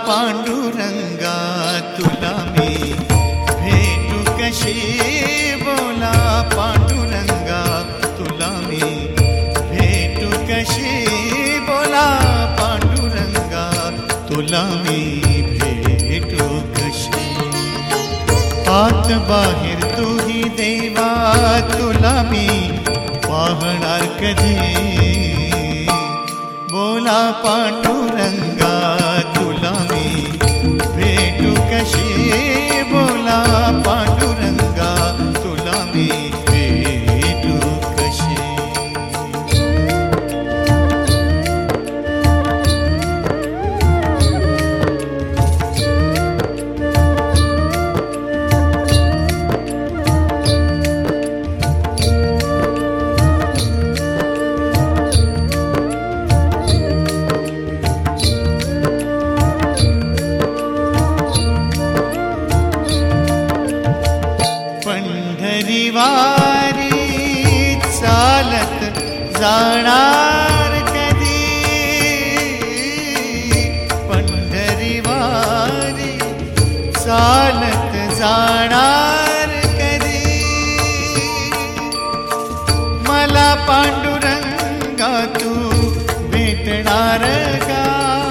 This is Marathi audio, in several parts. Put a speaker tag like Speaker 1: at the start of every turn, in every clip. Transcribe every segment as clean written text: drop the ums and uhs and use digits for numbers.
Speaker 1: पांडुरंगा तुला मी भेटू कशी, बोला पांडुरंगा तुला मी भेटू कशी, बोला पांडुरंगा तुला मी भेटू कशी. आत बाहेर तूही देवा तुला मी पाहणार कधी, बोला पांडुरंगा तुला मी भेटू कशी, बोला पांडुरंगा तुला मी भेटू कशी. पंढरीवारी चालत जाणार कधी, पंढरीवारी चालत जाणार कधी, मला पांडुरंगा तू भेटणार का,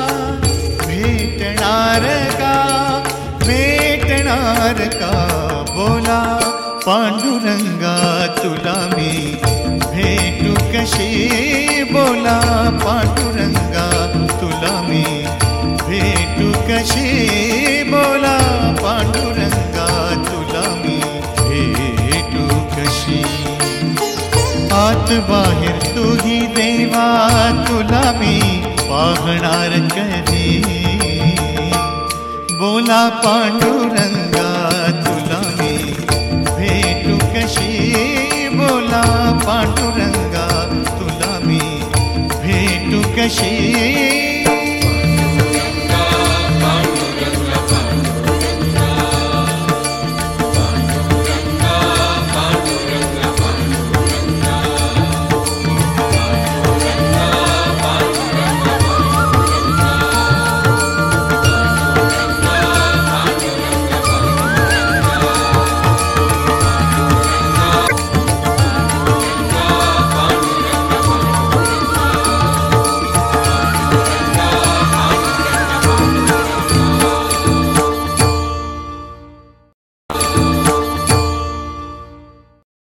Speaker 1: भेटणार का, भेटणार का, बोला पांडुरंगा तुला मी भेटू कशी, बोला पांडुरंगा तुला मी भेटू कशी, बोला पांडुरंगा तुला मी भेटू कशी. आत बाहेर तूही देवा तुला मी पाहणार कधी, बोला पांडुरंगा तुला मी भेटू कशी, बोला पांडुरंगा तुला मी भेटू कशी.